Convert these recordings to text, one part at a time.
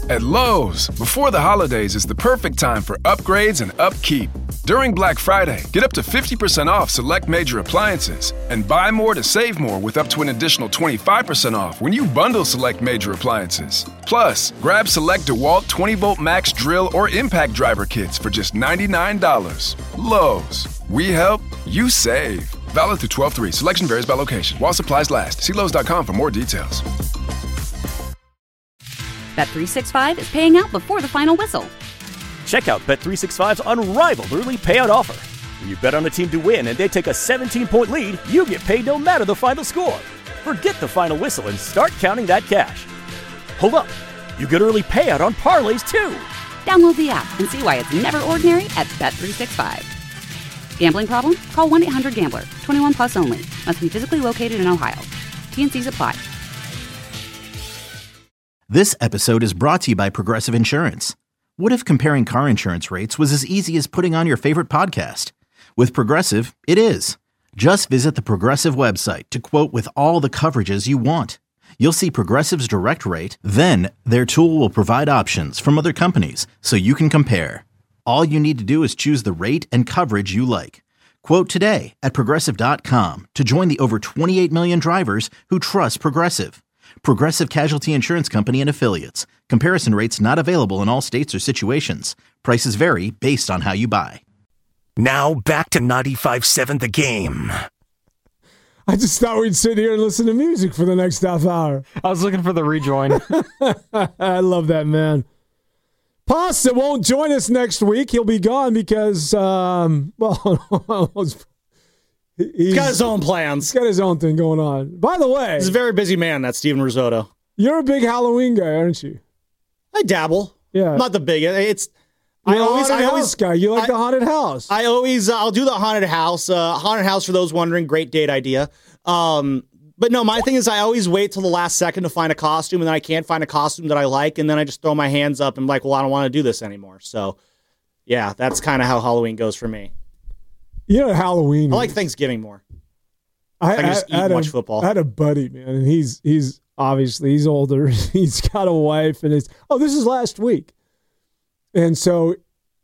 At Lowe's, before the holidays is the perfect time for upgrades and upkeep. During Black Friday, get up to 50% off select major appliances and buy more to save more with up to an additional 25% off when you bundle select major appliances. Plus, grab select DeWalt 20-volt max drill or impact driver kits for just $99. Lowe's. We help, you save. Valid through 12/3. Selection varies by location. While supplies last. See Lowe's.com for more details. Bet365 is paying out before the final whistle. Check out Bet365's unrivaled early payout offer. When you bet on a team to win and they take a 17-point lead, you get paid no matter the final score. Forget the final whistle and start counting that cash. Hold up. You get early payout on parlays, too. Download the app and see why it's never ordinary at Bet365. Gambling problem? Call 1-800-GAMBLER. 21 plus only. Must be physically located in Ohio. T&Cs apply. This episode is brought to you by Progressive Insurance. What if comparing car insurance rates was as easy as putting on your favorite podcast? With Progressive, it is. Just visit the Progressive website to quote with all the coverages you want. You'll see Progressive's direct rate, then their tool will provide options from other companies so you can compare. All you need to do is choose the rate and coverage you like. Quote today at Progressive.com to join the over 28 million drivers who trust Progressive. Progressive Casualty Insurance Company and Affiliates. Comparison rates not available in all states or situations. Prices vary based on how you buy. Now back to 95.7 The Game. I just thought we'd sit here and listen to music for the next half hour. I was looking for the rejoin. I love that, man. Pasta won't join us next week. He'll be gone because, he's got his own plans. He's got his own thing going on. By the way, he's a very busy man, that Steven Risotto. You're a big Halloween guy, aren't you? I dabble. Yeah. I'm not the biggest. I always guy. You like the haunted house. I'll do the haunted house. Haunted house, for those wondering, great date idea. But no, my thing is I always wait till the last second to find a costume, and then I can't find a costume that I like, and then I just throw my hands up and like, well, I don't want to do this anymore. So, yeah, that's kind of how Halloween goes for me. You know, Halloween. I like Thanksgiving more. I just eat and watch football. I had a buddy, man, and he's obviously he's older. He's got a wife, and this is last week, and so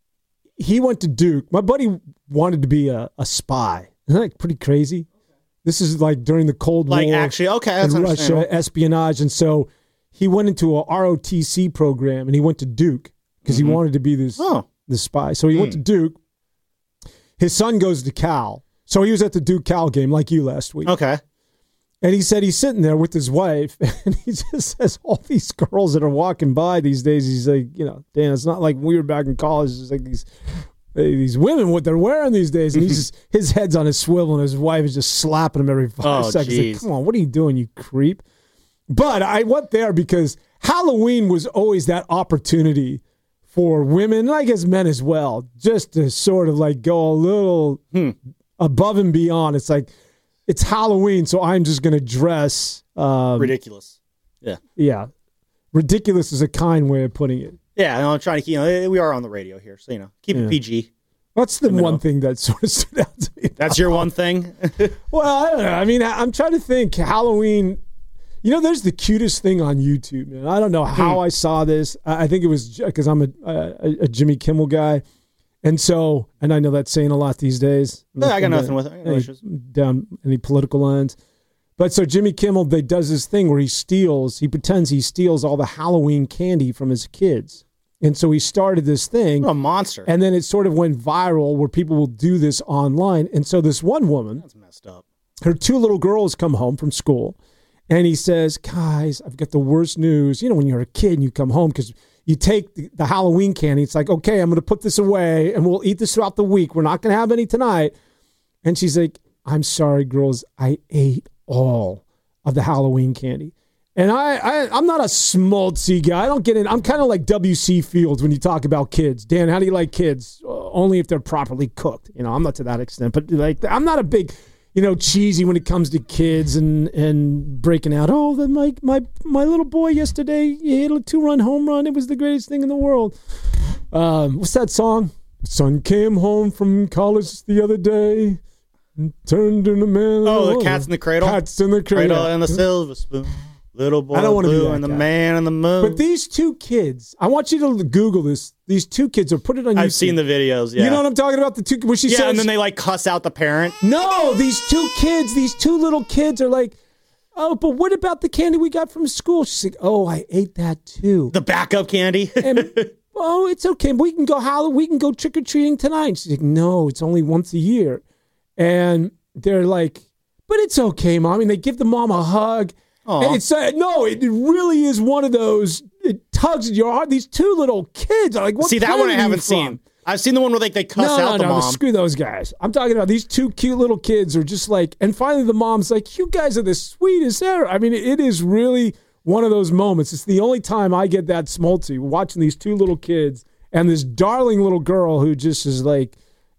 he went to Duke. My buddy wanted to be a spy. Isn't that pretty crazy? This is like during the Cold War. Like, actually, okay, that's in Russia, espionage. And so he went into a ROTC program, and he went to Duke because he wanted to be this spy. So he went to Duke. His son goes to Cal. So he was at the Duke-Cal game like you last week. Okay. And he said he's sitting there with his wife, and he just says all these girls that are walking by these days, he's like, Dan, it's not like we were back in college. It's like these women, what they're wearing these days. And he's just, his head's on his swivel, and his wife is just slapping him every 5 seconds. Like, come on, what are you doing, you creep? But I went there because Halloween was always that opportunity for women, and I guess men as well, just to sort of like go a little above and beyond. It's like, it's Halloween, so I'm just going to dress. Ridiculous. Yeah. Yeah. Ridiculous is a kind way of putting it. Yeah, I'm trying to keep, we are on the radio here, so, keep it PG. That's the one thing that sort of stood out to me. That's your one thing? Well, I don't know. I mean, I'm trying to think. Halloween, there's the cutest thing on YouTube, man. I don't know how I saw this. I think it was because I'm a Jimmy Kimmel guy. And I know that's saying a lot these days. Yeah, I got nothing with it. No issues. Down any political lines. But so Jimmy Kimmel, they does this thing where he pretends he steals all the Halloween candy from his kids. And so he started this thing. What a monster. And then it sort of went viral where people will do this online. And so this one woman, that's messed up. Her 2 little girls come home from school. And he says, guys, I've got the worst news. When you're a kid and you come home, because you take the Halloween candy. It's like, okay, I'm going to put this away and we'll eat this throughout the week. We're not going to have any tonight. And she's like, I'm sorry, girls. I ate all of the Halloween candy. And I'm not a schmaltzy guy. I don't get in. I'm kind of like W.C. Fields when you talk about kids. Dan, how do you like kids? Only if they're properly cooked. I'm not to that extent. But like, I'm not a big, cheesy when it comes to kids and breaking out. Oh, my little boy yesterday, he hit a 2-run home run. It was the greatest thing in the world. What's that song? Son came home from college the other day and turned into a man. Oh, the Cat's in the Cradle? Cat's in the Cradle. And the silver spoon. Little Boy I don't wanna be Blue that and the guy. Man in the Moon. But these two kids, I want you to Google this. These two kids, or put it on YouTube. I've seen the videos, yeah. You know what I'm talking about? The two, where she says, and then they like cuss out the parent. no, these two little kids are like, oh, but what about the candy we got from school? She's like, oh, I ate that too. The backup candy. And, oh, it's okay. We can go trick or treating tonight. She's like, no, it's only once a year. And they're like, but it's okay, Mom. And they give the mom a hug. Aww. And it's no, it really is one of those. It tugs at your heart. These two little kids are like, what? See, that one I planet are you haven't from? seen. I've seen the one where they cuss out the mom. Screw those guys. I'm talking about these two cute little kids are just like, and finally the mom's like, you guys are the sweetest ever. I mean, it is really one of those moments. It's the only time I get that smolty, watching these two little kids and this darling little girl who just is like,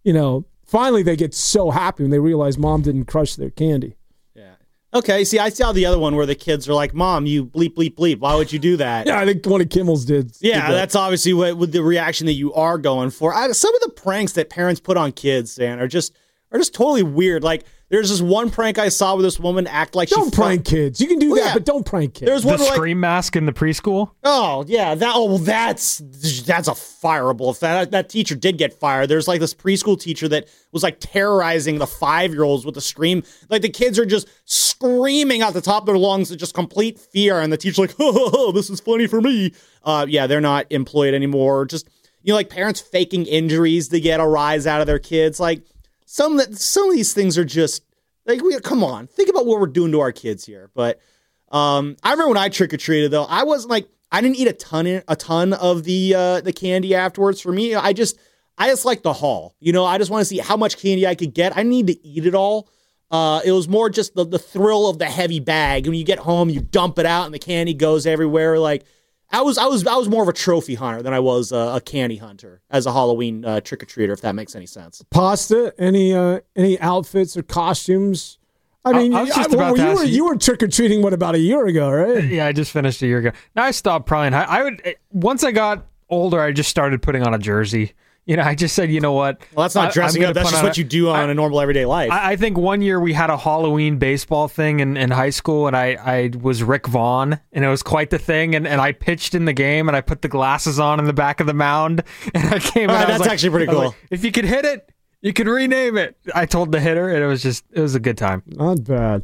finally they get so happy when they realize Mom didn't crush their candy. Yeah. Okay, see, I saw the other one where the kids are like, Mom, you bleep, bleep, bleep. Why would you do that? Yeah, I think one of Kimmel's did. Yeah, that's obviously what with the reaction that you are going for. Some of the pranks that parents put on kids, Dan, are just totally weird. Like, there's this one prank I saw where this woman act like don't prank kids. You can do that, but don't prank kids. There's one the scream mask in the preschool. Oh yeah, that's a fireable. If that teacher did get fired, there's like this preschool teacher that was like terrorizing the 5-year-olds with the scream. Like the kids are just screaming out the top of their lungs, just complete fear, and the teacher's like, "Oh, this is funny for me." Yeah, they're not employed anymore. Just like parents faking injuries to get a rise out of their kids. Like some of these things are just like, come on, think about what we're doing to our kids here. But I remember when I trick or treated though, I wasn't like, I didn't eat a ton of the candy afterwards. For me, I just like the haul. I just want to see how much candy I could get. I need to eat it all. It was more just the thrill of the heavy bag. When you get home, you dump it out and the candy goes everywhere. Like I was more of a trophy hunter than I was a candy hunter as a Halloween trick or treater, if that makes any sense. Pasta, any outfits or costumes? I mean, I was just about to ask you were trick or treating about a year ago, right? Yeah, I just finished a year ago. Now I stopped probably. Once I got older, I just started putting on a jersey. I just said, you know what? Well, that's not dressing up. That's just what you do on a normal everyday life. I think one year we had a Halloween baseball thing in high school, and I was Rick Vaughn, and it was quite the thing. And I pitched in the game, and I put the glasses on in the back of the mound, and I came out. That's actually pretty cool. Like, if you could hit it, you could rename it. I told the hitter, and it was a good time. Not bad.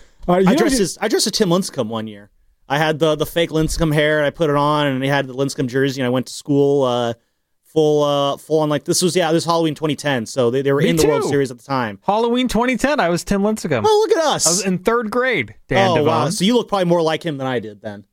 I dressed as Tim Lincecum one year. I had the fake Lincecum hair, and I put it on, and I had the Lincecum jersey, and I went to school full on, like, this was Halloween 2010, so they were in the World Series at the time. Halloween 2010, I was Tim Lincecum. Oh, look at us. I was in 3rd grade, Dan Devone. Wow. So you look probably more like him than I did then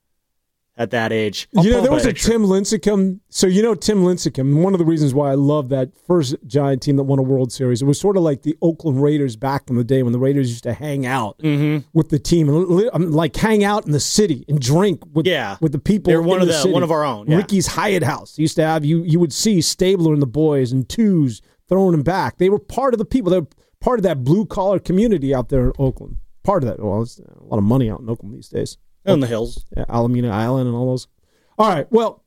at that age. There was a Tim Lincecum. So Tim Lincecum, one of the reasons why I love that first Giant team that won a World Series, it was sort of like the Oakland Raiders back in the day when the Raiders used to hang out with the team, and like hang out in the city and drink with the people. They're one of our own. Yeah. Ricky's Hyatt House used to have you would see Stabler and the boys and twos throwing them back. They were part of the people. They're part of that blue collar community out there in Oakland. Part of that. Well, it's a lot of money out in Oakland these days. In the hills. Yeah, Alameda Island and all those. All right, well,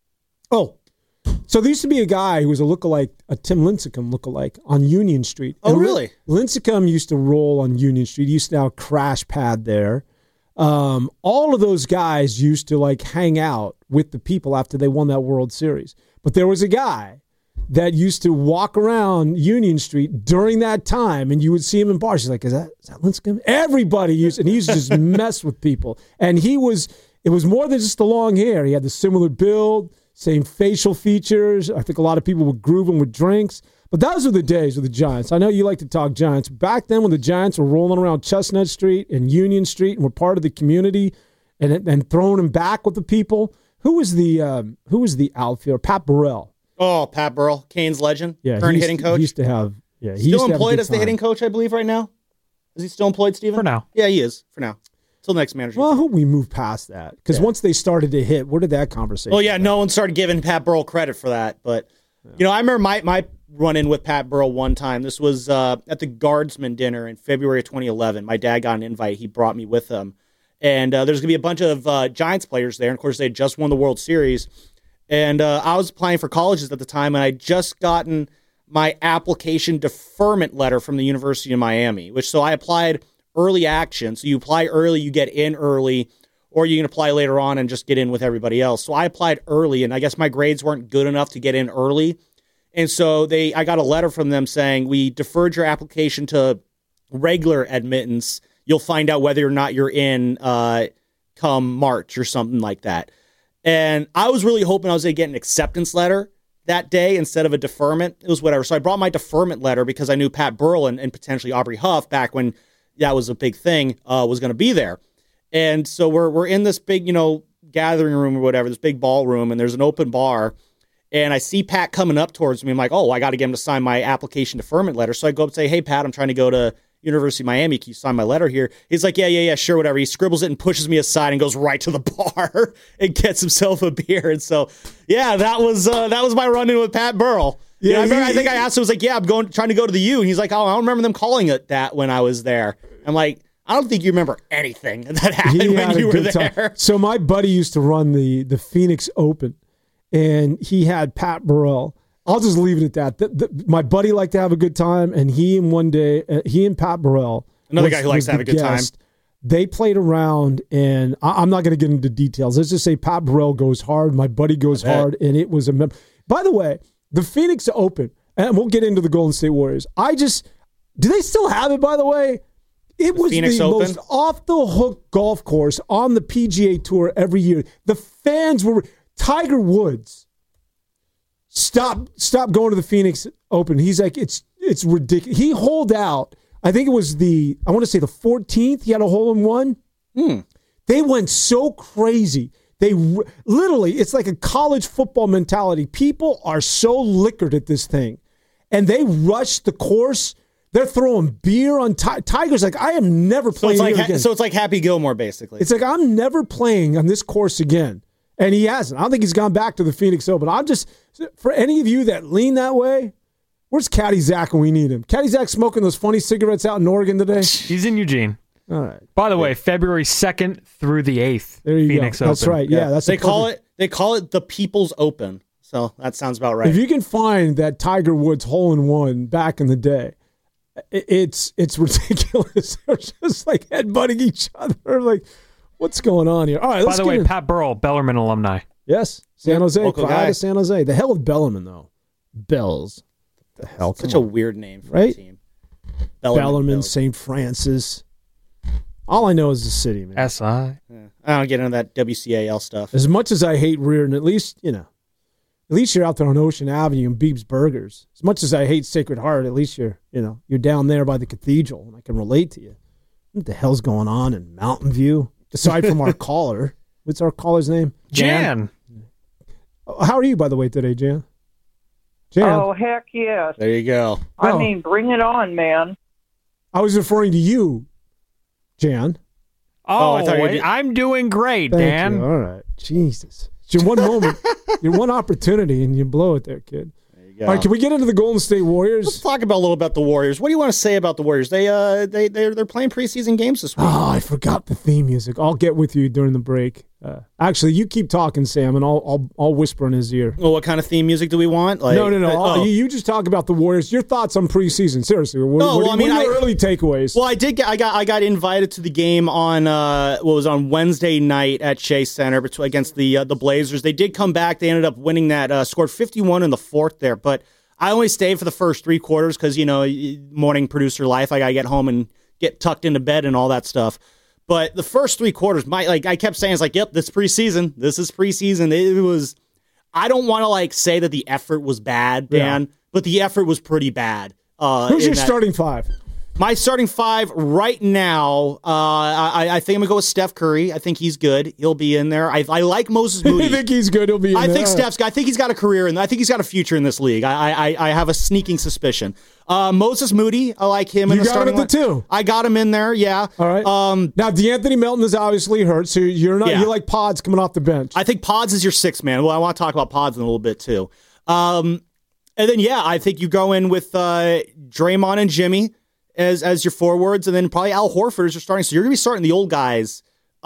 so there used to be a guy who was a Tim Lincecum lookalike on Union Street. Oh, really? Lincecum used to roll on Union Street. He used to have a crash pad there. All of those guys used to hang out with the people after they won that World Series. But there was a guy that used to walk around Union Street during that time, and you would see him in bars. He's like, is that Lincecum? Everybody used, and he used to just mess with people. And it was more than just the long hair. He had the similar build, same facial features. I think a lot of people would groove him with drinks. But those were the days of the Giants. I know you like to talk Giants. Back then when the Giants were rolling around Chestnut Street and Union Street and were part of the community and throwing them back with the people, who was the outfielder? Pat Burrell. Oh, Pat Burrell, Canes legend, yeah, current hitting coach. He used to have, still employed as the hitting coach, I believe, right now. Is he still employed, Steven? For now. Yeah, he is, for now. Till next manager. Well, I hope we move past that. Because once they started to hit, where did that conversation go? No one started giving Pat Burrell credit for that. But, I remember my run-in with Pat Burrell one time. This was at the Guardsman dinner in February of 2011. My dad got an invite. He brought me with him. And there's going to be a bunch of Giants players there. And, of course, they had just won the World Series. And I was applying for colleges at the time, and I'd just gotten my application deferment letter from the University of Miami, so I applied early action. So you apply early, you get in early. or you can apply later on and just get in with everybody else. So I applied early, and I guess my grades weren't good enough to get in early. And so I got a letter from them saying, we deferred your application to regular admittance. You'll find out whether or not you're in come March or something like that. And I was really hoping I was going to get an acceptance letter that day instead of a deferment. It was whatever. So I brought my deferment letter because I knew Pat Burrell and potentially Aubrey Huff, back when that was a big thing, was going to be there. And so we're in this big, gathering room or whatever, this big ballroom, and there's an open bar. And I see Pat coming up towards me. I'm like, oh, I got to get him to sign my application deferment letter. So I go up and say, hey, Pat, I'm trying to go to University of Miami. Can you sign my letter here? He's like, yeah, sure, whatever. He scribbles it and pushes me aside and goes right to the bar and gets himself a beer. And so, yeah, that was my run-in with Pat Burrell. Yeah, I think I asked him, I was like, yeah, I'm trying to go to the U. And he's like, oh, I don't remember them calling it that when I was there. I'm like, I don't think you remember anything that happened when you were there. Time. So my buddy used to run the Phoenix Open, and he had Pat Burrell. I'll just leave it at that. My buddy liked to have a good time, and he and Pat Burrell, another guy who likes to have a good time, they played around, and I'm not going to get into details. Let's just say Pat Burrell goes hard, my buddy goes hard, and it was By the way, the Phoenix Open, and we'll get into the Golden State Warriors. Do they still have it, by the way? It was Phoenix the Open? most off-the-hook golf course on the PGA Tour every year. The fans were... Tiger Woods stop going to the Phoenix Open. He's like, it's ridiculous. He holed out. I think it was the 14th. He had a hole-in-one. They went so crazy. They literally, it's like a college football mentality. People are so liquored at this thing, and they rushed the course. They're throwing beer on Tiger's like, I am never playing here again. So it's like Happy Gilmore, basically. It's like, I'm never playing on this course again. And he hasn't. I don't think he's gone back to the Phoenix Open. For any of you that lean that way, where's Caddy Zach when we need him? Caddy Zach smoking those funny cigarettes out in Oregon today? He's in Eugene. All right. By the way, February 2nd through the 8th, there you Phoenix go. Open. That's right. Yeah, they call it the People's Open. So that sounds about right. If you can find that Tiger Woods hole-in-one back in the day, it's ridiculous. They're just like headbutting each other. Like, what's going on here? All right. By the way, Pat Burrell, Bellarmine alumni. Yes, San Jose. Local Proud guy. of San Jose. The hell with Bellarmine though. Bells. The hell. Such a weird name for a team. Bellarmine, St. Francis. All I know is the city, man. SI. I don't get into that WCAL stuff. As much as I hate Reardon, at least you're out there on Ocean Avenue and Beeb's Burgers. As much as I hate Sacred Heart, at least you're down there by the cathedral, and I can relate to you. What the hell's going on in Mountain View? Aside from our caller. What's our caller's name? Jan. How are you, by the way, today, Jan? Oh, heck yes. There you go. I mean, bring it on, man. I was referring to you, Jan. Oh, I thought you did. I'm doing great, Thank Dan. you. All right. Jesus. It's your one moment, your one opportunity, and you blow it there, kid. There you go. All right, can we get into the Golden State Warriors? Let's talk a little about the Warriors. What do you want to say about the Warriors? They're playing preseason games this week. Oh, I forgot the theme music. I'll get with you during the break. Actually, you keep talking, Sam, and I'll whisper in his ear. Well, what kind of theme music do we want? No. You just talk about the Warriors. Your thoughts on preseason? Seriously, what are your early takeaways? Well, I got invited to the game on on Wednesday night at Chase Center against the Blazers. They did come back. They ended up winning that. Scored 51 in the fourth there, but I only stayed for the first three quarters because morning producer life. I gotta get home and get tucked into bed and all that stuff. But the first three quarters, I kept saying, it's like, yep, this is preseason. This is preseason. It was. I don't want to say that the effort was bad, Dan, but the effort was pretty bad. Who's your starting five? My starting five right now, I think I'm going to go with Steph Curry. I think he's good. He'll be in there. I like Moses Moody. You think he's good? He'll be in there? I think he's got a career in there. I think he's got a future in this league. I have a sneaking suspicion. Moses Moody, I like him. You got him at the two. I got him in there, yeah. All right. Now, DeAnthony Melton is obviously hurt, so you're not. You like Pods coming off the bench. I think Pods is your sixth man. Well, I want to talk about Pods in a little bit, too. And then, I think you go in with Draymond and Jimmy as your forwards, and then probably Al Horford as your starting. So you're going to be starting the old guys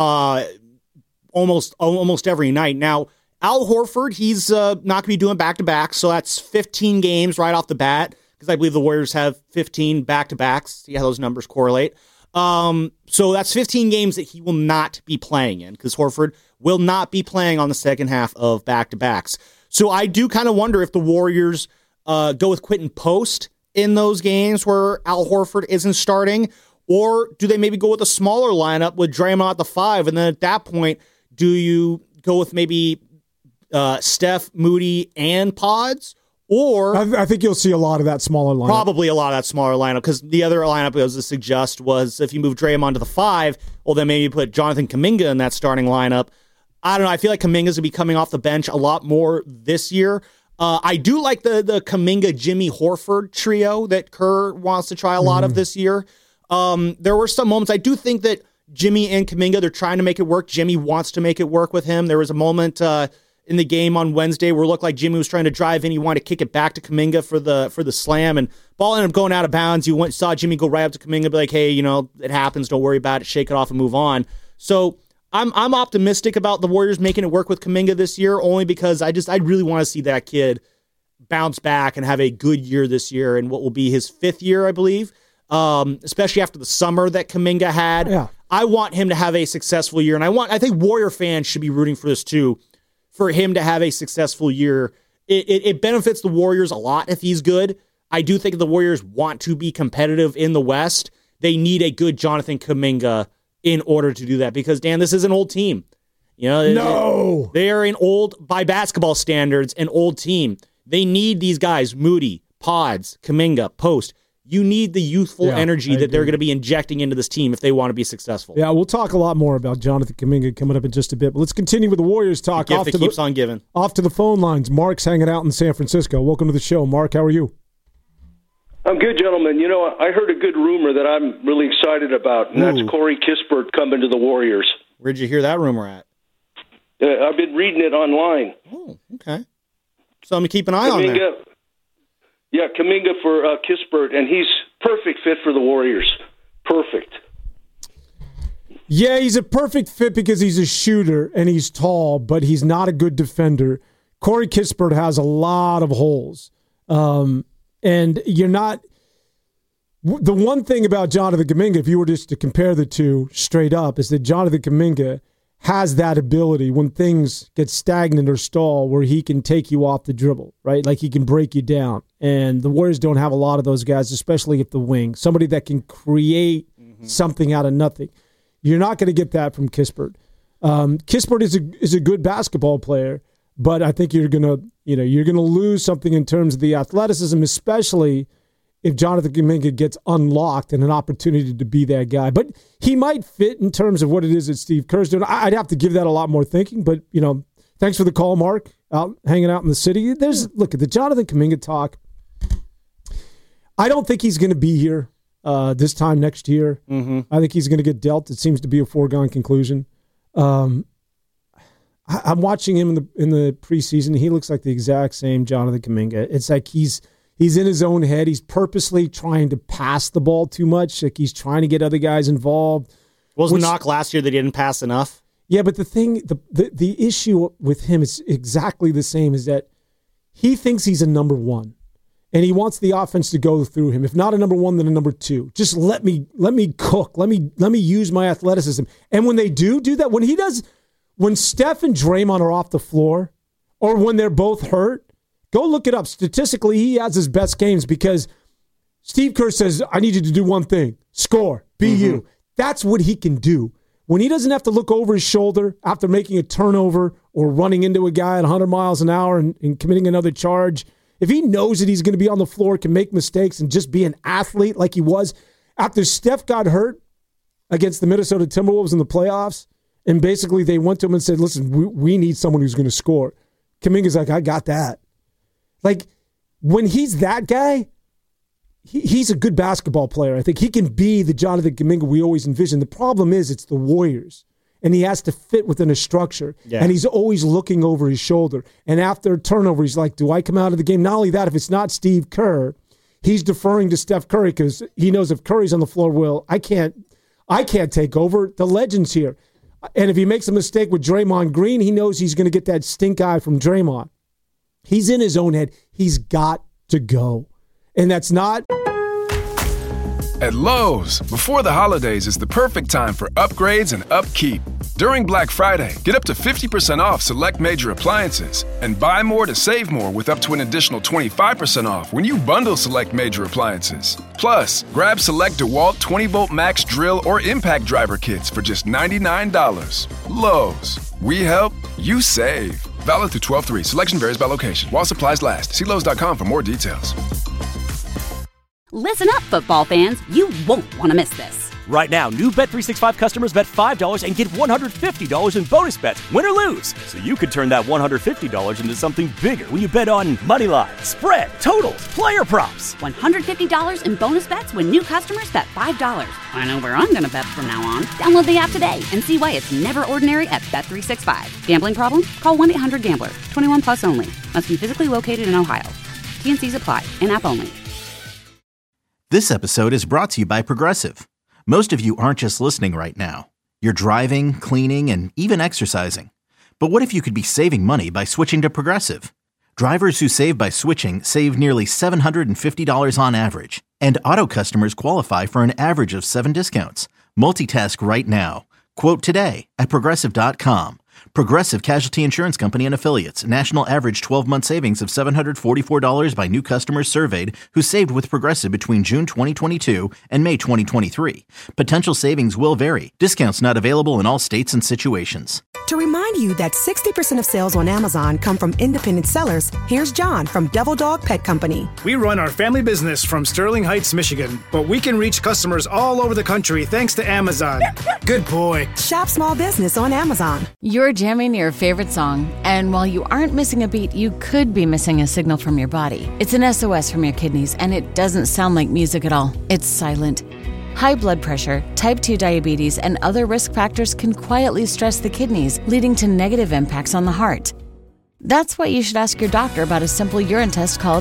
almost every night. Now, Al Horford, he's not going to be doing back-to-back, so that's 15 games right off the bat, because I believe the Warriors have 15 back-to-backs. See how those numbers correlate. So that's 15 games that he will not be playing in because Horford will not be playing on the second half of back-to-backs. So I do kind of wonder if the Warriors go with Quentin Post in those games where Al Horford isn't starting, or do they maybe go with a smaller lineup with Draymond at the 5, and then at that point, do you go with maybe Steph, Moody, and Pods? Or I think you'll see a lot of that smaller lineup. Probably a lot of that smaller lineup, because the other lineup I was to suggest was if you move Draymond to the 5, well, then maybe you put Jonathan Kuminga in that starting lineup. I don't know. I feel like Kuminga's going to be coming off the bench a lot more this year. I do like the Kuminga, Jimmy, Horford trio that Kerr wants to try a lot of this year. There were some moments. I do think that Jimmy and Kuminga, they're trying to make it work. Jimmy wants to make it work with him. There was a moment in the game on Wednesday where it looked like Jimmy was trying to drive in. He wanted to kick it back to Kuminga for the slam, and ball ended up going out of bounds. You saw Jimmy go right up to Kuminga and be like, hey, it happens. Don't worry about it. Shake it off and move on. So I'm optimistic about the Warriors making it work with Kuminga this year, only because I really want to see that kid bounce back and have a good year this year in what will be his 5th year, I believe, especially after the summer that Kuminga had. Yeah. I want him to have a successful year, and I think Warrior fans should be rooting for this too, for him to have a successful year. It benefits the Warriors a lot if he's good. I do think if the Warriors want to be competitive in the West, they need a good Jonathan Kuminga in order to do that, because, Dan, this is an old team. No. They are an old, by basketball standards, an old team. They need these guys, Moody, Pods, Kuminga, Post. You need the youthful energy that they're going to be injecting into this team if they want to be successful. Yeah, we'll talk a lot more about Jonathan Kuminga coming up in just a bit. But let's continue with the Warriors talk. The gift that keeps on giving. Off to the phone lines. Mark's hanging out in San Francisco. Welcome to the show. Mark, how are you? I'm good, gentlemen. I heard a good rumor that I'm really excited about, and that's Corey Kispert coming to the Warriors. Where'd you hear that rumor at? I've been reading it online. Oh, okay. So I'm going to keep an eye on that. Yeah, Kuminga for Kispert, and he's perfect fit for the Warriors. Perfect. Yeah, he's a perfect fit because he's a shooter and he's tall, but he's not a good defender. Corey Kispert has a lot of holes. And you're not – the one thing about Jonathan Kuminga, if you were just to compare the two straight up, is that Jonathan Kuminga has that ability when things get stagnant or stall where he can take you off the dribble, right? Like he can break you down. And the Warriors don't have a lot of those guys, especially at the wing. Somebody that can create something out of nothing. You're not going to get that from Kispert. Kispert is a good basketball player, but I think you're going to lose something in terms of the athleticism, especially if Jonathan Kuminga gets unlocked and an opportunity to be that guy. But he might fit in terms of what it is that Steve Kerr's doing. I'd have to give that a lot more thinking, but, thanks for the call, Mark, hanging out in the city. Look at the Jonathan Kuminga talk. I don't think he's going to be here this time next year. Mm-hmm. I think he's going to get dealt. It seems to be a foregone conclusion. I'm watching him in the preseason. He looks like the exact same Jonathan Kuminga. It's like he's in his own head. He's purposely trying to pass the ball too much. Like he's trying to get other guys involved. Wasn't the knock last year that he didn't pass enough? Yeah, but the issue with him is exactly the same, is that he thinks he's a number one. And he wants the offense to go through him. If not a number one, then a number two. Just let me cook. Let me use my athleticism. And when they do that, when Steph and Draymond are off the floor, or when they're both hurt, go look it up. Statistically, he has his best games because Steve Kerr says, I need you to do one thing. Score. Be you. That's what he can do. When he doesn't have to look over his shoulder after making a turnover or running into a guy at 100 miles an hour and committing another charge, if he knows that he's going to be on the floor, can make mistakes, and just be an athlete like he was after Steph got hurt against the Minnesota Timberwolves in the playoffs, and basically they went to him and said, listen, we need someone who's going to score. Kuminga's like, I got that. Like, when he's that guy, he's a good basketball player. I think he can be the Jonathan Kuminga we always envisioned. The problem is it's the Warriors, and he has to fit within a structure, and he's always looking over his shoulder. And after a turnover, he's like, do I come out of the game? Not only that, if it's not Steve Kerr, he's deferring to Steph Curry because he knows if Curry's on the floor, I can't take over. The legend's here. And if he makes a mistake with Draymond Green, he knows he's going to get that stink eye from Draymond. He's in his own head. He's got to go. And that's not... At Lowe's, before the holidays is the perfect time for upgrades and upkeep. During Black Friday, get up to 50% off select major appliances and buy more to save more with up to an additional 25% off when you bundle select major appliances. Plus, grab select DeWalt 20-volt max drill or impact driver kits for just $99. Lowe's. We help, you save. Valid through 12/3. Selection varies by location. While supplies last. See Lowe's.com for more details. Listen up, football fans. You won't want to miss this. Right now, new Bet365 customers bet $5 and get $150 in bonus bets, win or lose. So you could turn that $150 into something bigger when you bet on money line, spread, totals, player props. $150 in bonus bets when new customers bet $5. I know where I'm going to bet from now on. Download the app today and see why it's never ordinary at Bet365. Gambling problem? Call 1-800-GAMBLER. 21 plus only. Must be physically located in Ohio. T&Cs apply. In-app only. This episode is brought to you by Progressive. Most of you aren't just listening right now. You're driving, cleaning, and even exercising. But what if you could be saving money by switching to Progressive? Drivers who save by switching save nearly $750 on average. And auto customers qualify for an average of 7 discounts. Multitask right now. Quote today at Progressive.com. Progressive Casualty Insurance Company and Affiliates. National average 12-month savings of $744 by new customers surveyed who saved with Progressive between June 2022 and May 2023. Potential savings will vary. Discounts not available in all states and situations. To remind you that 60% of sales on Amazon come from independent sellers, here's John from Devil Dog Pet Company. We run our family business from Sterling Heights, Michigan, but we can reach customers all over the country thanks to Amazon. Good boy. Shop small business on Amazon. You're jamming to your favorite song, and while you aren't missing a beat, you could be missing a signal from your body. It's an SOS from your kidneys, and it doesn't sound like music at all. It's silent. High blood pressure, type 2 diabetes, and other risk factors can quietly stress the kidneys, leading to negative impacts on the heart. That's why you should ask your doctor about a simple urine test called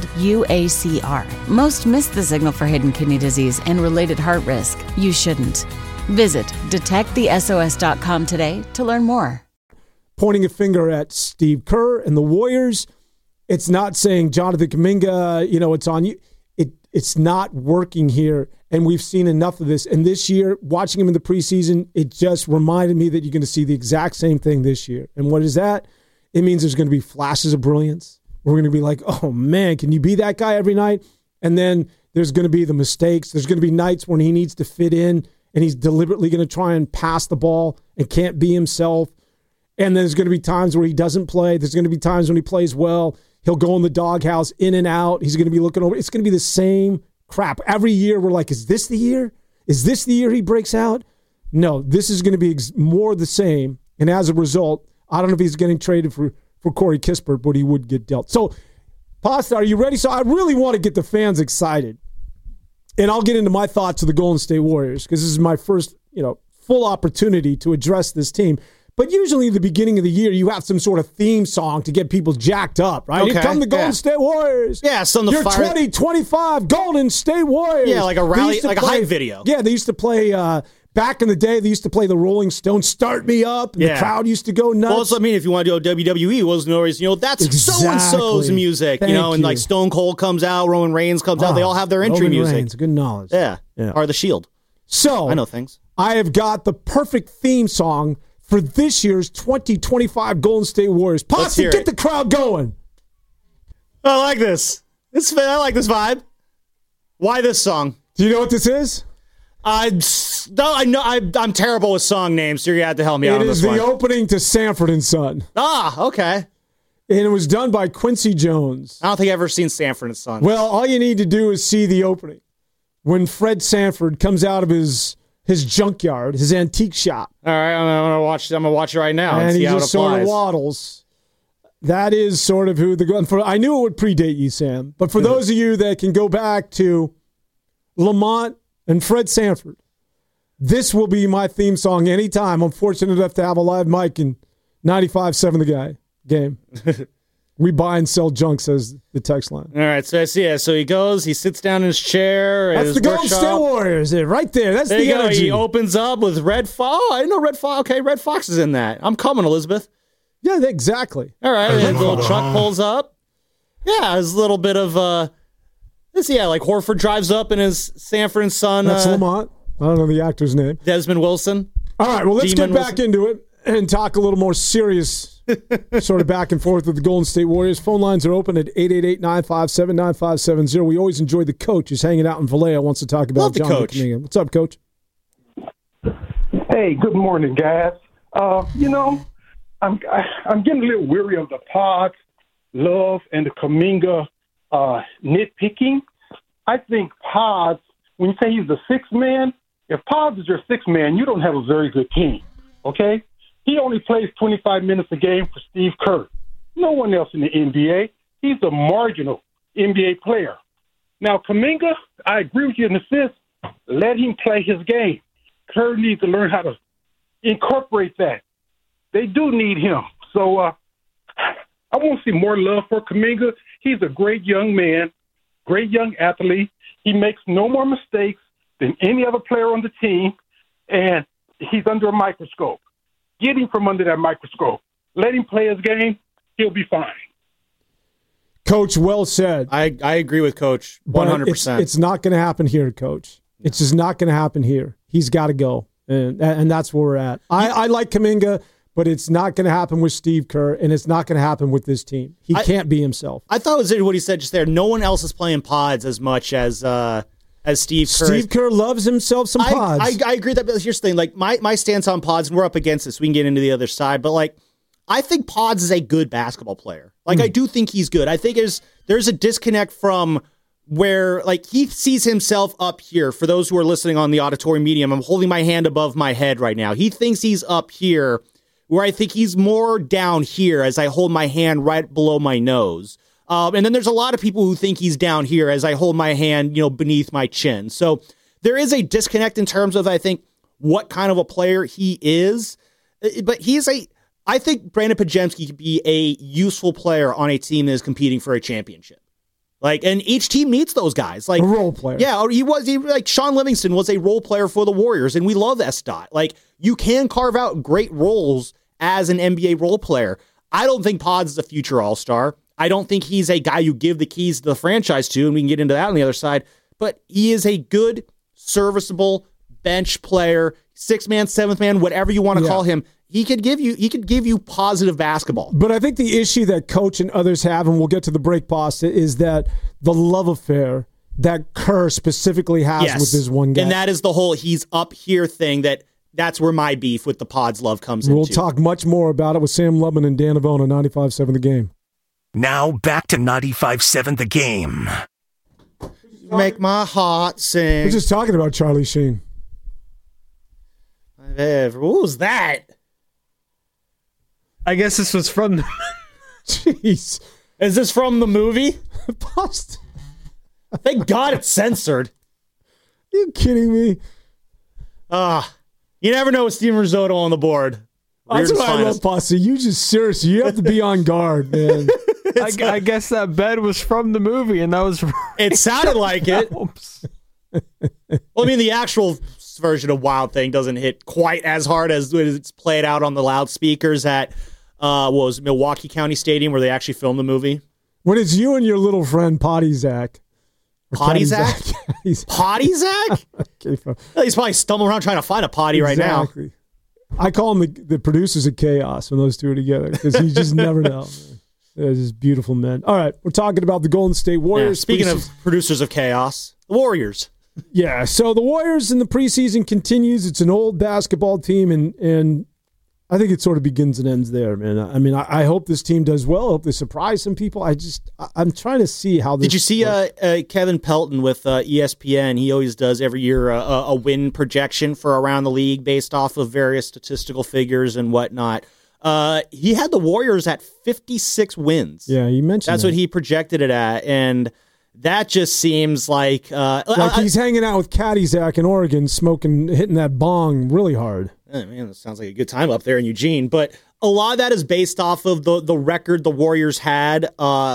UACR. Most miss the signal for hidden kidney disease and related heart risk. You shouldn't. Visit detectthesos.com today to learn more. Pointing a finger at Steve Kerr and the Warriors. It's not saying Jonathan Kuminga, it's on you. It's not working here, and we've seen enough of this. And this year, watching him in the preseason, it just reminded me that you're going to see the exact same thing this year. And what is that? It means there's going to be flashes of brilliance. We're going to be like, oh, man, can you be that guy every night? And then there's going to be the mistakes. There's going to be nights when he needs to fit in, and he's deliberately going to try and pass the ball and can't be himself. And there's going to be times where he doesn't play. There's going to be times when he plays well. He'll go in the doghouse, in and out. He's going to be looking over. It's going to be the same crap. Every year we're like, is this the year? Is this the year he breaks out? No, this is going to be more the same. And as a result, I don't know if he's getting traded for Corey Kispert, but he would get dealt. So, Pasta, are you ready? So I really want to get the fans excited. And I'll get into my thoughts of the Golden State Warriors because this is my first, full opportunity to address this team. But usually at the beginning of the year, you have some sort of theme song to get people jacked up, right? Okay. Here come the Golden State Warriors. Yeah, some Your 2025 Golden State Warriors. Yeah, like a rally, like a hype video. Yeah, they used to play, back in the day, they used to play the Rolling Stones, Start Me Up, and the crowd used to go nuts. Well, also, if you want to do a WWE, wasn't always, that's exactly. so-and-so's music, and like Stone Cold comes out, Roman Reigns comes out, they all have their entry music. Reigns, good knowledge. Yeah, or the Shield. So, I know things. I have got the perfect theme song for this year's 2025 Golden State Warriors. Pasta, get the crowd going. I like this. I like this vibe. Why this song? Do you know what this is? I'm terrible with song names, so you're going to have to help me out on this one. It is the opening to Sanford & Son. Ah, okay. And it was done by Quincy Jones. I don't think I've ever seen Sanford & Son. Well, all you need to do is see the opening. When Fred Sanford comes out of his junkyard, his antique shop. All right, I'm gonna watch it right now and see he how just it applies. sort of waddles. That is sort of who I knew it would predate you, Sam. But for those of you that can go back to Lamont and Fred Sanford, this will be my theme song anytime. I'm fortunate enough to have a live mic in 95.7 The Game. We buy and sell junk, says the text line. All right, so I see it. So he sits down in his chair. That's the Golden State Warriors, right there. That's the energy. He opens up with Red Fox. Oh, I know Red Fox. Okay, Red Fox is in that. I'm coming, Elizabeth. Yeah, exactly. All right, and the little truck pulls up. Yeah, there's a little bit of Like Horford drives up in his Sanford and Son. That's Lamont. I don't know the actor's name. Desmond Wilson. All right, well, let's get back into it and talk a little more serious sort of back and forth with the Golden State Warriors. Phone lines are open at 888-957-9570. We always enjoy the coach who's hanging out in Vallejo, wants to talk about John Kuminga. What's up, Coach? Hey, good morning, guys. I'm getting a little weary of the Pods, Love, and the Kuminga nitpicking. I think Pods, when you say he's the sixth man, if Pods is your sixth man, you don't have a very good team, okay? He only plays 25 minutes a game for Steve Kerr. No one else in the NBA. He's a marginal NBA player. Now, Kuminga, I agree with you in assist. Let him play his game. Kerr needs to learn how to incorporate that. They do need him. So I want to see more love for Kuminga. He's a great young man, great young athlete. He makes no more mistakes than any other player on the team, and he's under a microscope. Get him from under that microscope. Let him play his game. He'll be fine. Coach, well said. I agree with Coach 100%. It's not going to happen here, Coach. It's just not going to happen here. He's got to go, and that's where we're at. I like Kuminga, but it's not going to happen with Steve Kerr, and it's not going to happen with this team. He can't be himself. I thought it was what he said just there. No one else is playing Pods as much as Steve Kerr. Steve Kerr loves himself some Pods. I agree that. But here's the thing: like my stance on Pods, and we're up against this. We can get into the other side, but like I think Pods is a good basketball player. Like I do think he's good. I think there's a disconnect from where like he sees himself up here. For those who are listening on the auditory medium, I'm holding my hand above my head right now. He thinks he's up here, where I think he's more down here as I hold my hand right below my nose. And then there's a lot of people who think he's down here as I hold my hand, beneath my chin. So there is a disconnect in terms of, I think, what kind of a player he is. But I think Brandon Podziemski could be a useful player on a team that is competing for a championship. And each team needs those guys. Like a role player. Yeah, like Sean Livingston was a role player for the Warriors, and we love S-Dot. Like, you can carve out great roles as an NBA role player. I don't think Pods is a future all-star. I don't think he's a guy you give the keys to the franchise to, and we can get into that on the other side. But he is a good, serviceable bench player, sixth man, seventh man, whatever you want to call him. He could give you positive basketball. But I think the issue that Coach and others have, and we'll get to the break, Pasta, is that the love affair that Kerr specifically has with this one guy. And that is the whole he's up here thing that's where my beef with the Pods love comes into. We'll talk much more about it with Sam Lubman and Dan Avona, 95.7 The Game. Now back to 95.7 The Game. Make my heart sing. We're just talking about Charlie Sheen. What was that? I guess this was from the... Jeez. Is this from the movie? Thank God it's censored. Are you kidding me? You never know with Steven Risotto on the board. That's what I love, Pasta. You just seriously, you have to be on guard, man. I guess that bed was from the movie, and that was... It sounded like it. Well, I mean, the actual version of Wild Thing doesn't hit quite as hard as it's played out on the loudspeakers at Milwaukee County Stadium, where they actually filmed the movie. When it's you and your little friend Potty Zach. Potty Zach? Potty Zach? He's probably stumbling around trying to find a potty right now. I call them the producers of chaos when those two are together, because you just never know. Man. They're just beautiful men. All right, we're talking about the Golden State Warriors. Yeah, speaking of producers of chaos, the Warriors. Yeah, so the Warriors in the preseason continues. It's an old basketball team, and I think it sort of begins and ends there, man. I mean, I hope this team does well. I hope they surprise some people. I'm trying to see how this... Did you see Kevin Pelton with ESPN? He always does every year a win projection for around the league based off of various statistical figures and whatnot. He had the Warriors at 56 wins. Yeah, you mentioned that's that. what he projected it at, and that just seems like he's hanging out with Caddy Zach in Oregon, hitting that bong really hard. Man, that sounds like a good time up there in Eugene. But a lot of that is based off of the record the Warriors had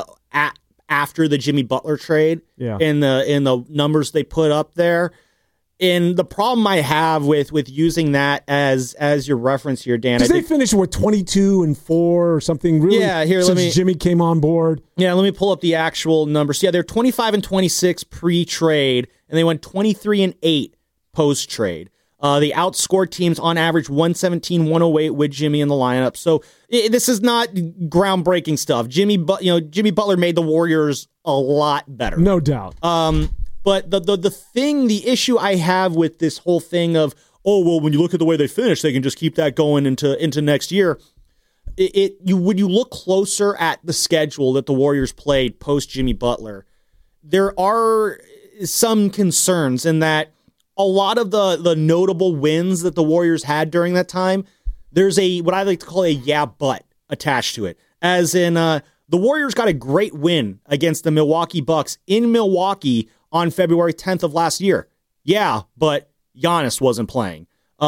after the Jimmy Butler trade. Yeah. In the numbers they put up there. And the problem I have with using that as your reference here, Dan, because they finished with 22-4 or something. Really, yeah. Here, since Jimmy came on board. Yeah, let me pull up the actual numbers. Yeah, they're 25-26 pre-trade, and they went 23-8 post-trade. They outscored teams on average 117-108 with Jimmy in the lineup. So this is not groundbreaking stuff. Jimmy Butler made the Warriors a lot better, no doubt. But the issue I have with this whole thing of, oh, well, when you look at the way they finish, they can just keep that going into next year. When you look closer at the schedule that the Warriors played post Jimmy Butler, there are some concerns in that a lot of the notable wins that the Warriors had during that time, there's what I like to call a yeah but attached to it. As in, the Warriors got a great win against the Milwaukee Bucks in Milwaukee on February 10th of last year. Yeah, but Giannis wasn't playing.